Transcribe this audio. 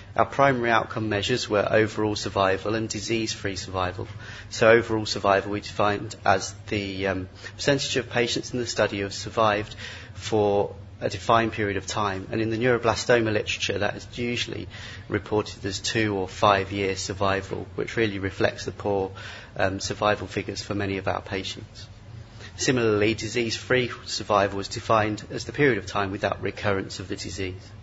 Our primary outcome measures were overall survival and disease-free survival. So overall survival we defined as the percentage of patients in the study who have survived for a defined period of time. And in the neuroblastoma literature, that is usually reported as 2 or 5 year survival, which really reflects the poor survival figures for many of our patients. Similarly, disease-free survival was defined as the period of time without recurrence of the disease.